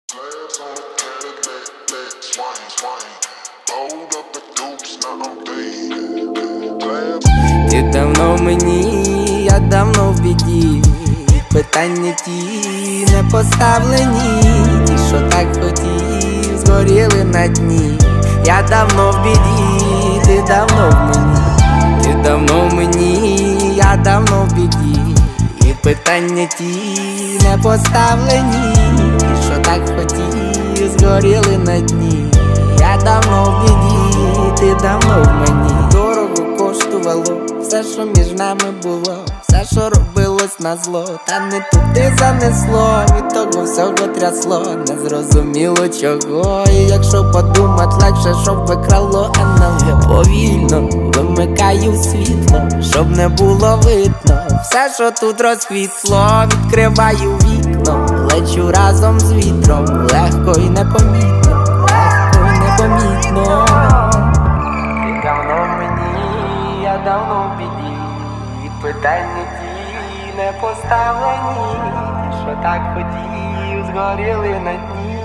Slabs on the Cadillac, black, swing, swing. Hold up the dukes, now I'm dead. Slabs. Ти давно в мені, я давно в біді. Питання ті не поставлені. Ті, що так хотів, згоріли на дні. Я давно в біді, ти давно в мені. Ти давно в мені, я давно в біді. І питання ті не поставлені. Ті, що так хотів, згоріли на дні. Я давно в біді, ти давно в мені. Дорого коштувало все, що між нами було, все, що робилось на зло, та не туди занесло, від того всього трясло, незрозуміло чого. І якщо подумать, легше, щоб викрало НЛО. Повільно вимикаю світло, щоб не було видно все, що тут розквітло. Відкриваю вікно, лечу разом з вітром, легко і непомітно, легко і непомітно. Ти давно в мені, я давно в біді. І питання ті не поставлені. Що так хотів, згоріли на дні.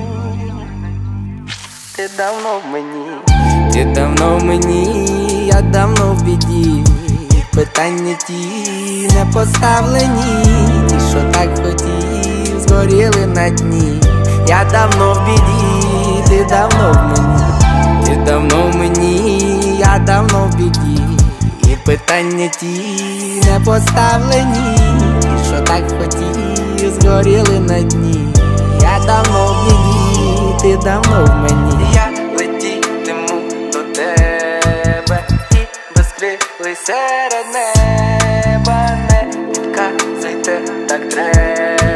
Ти давно в мені, ти давно в мені, я давно в біді. І питання ті не поставлені. Ті, що так хотів, згоріли на дні. Я давно в біді, ти давно в мені. Ти давно в мені, я давно в біді. І питання ті не поставлені. Ті, що так хотів, згоріли на дні. Я давно в біді, ти давно в мені. Я летітиму до тебе і безкрилий серед неба. Не відказуйте, так треба.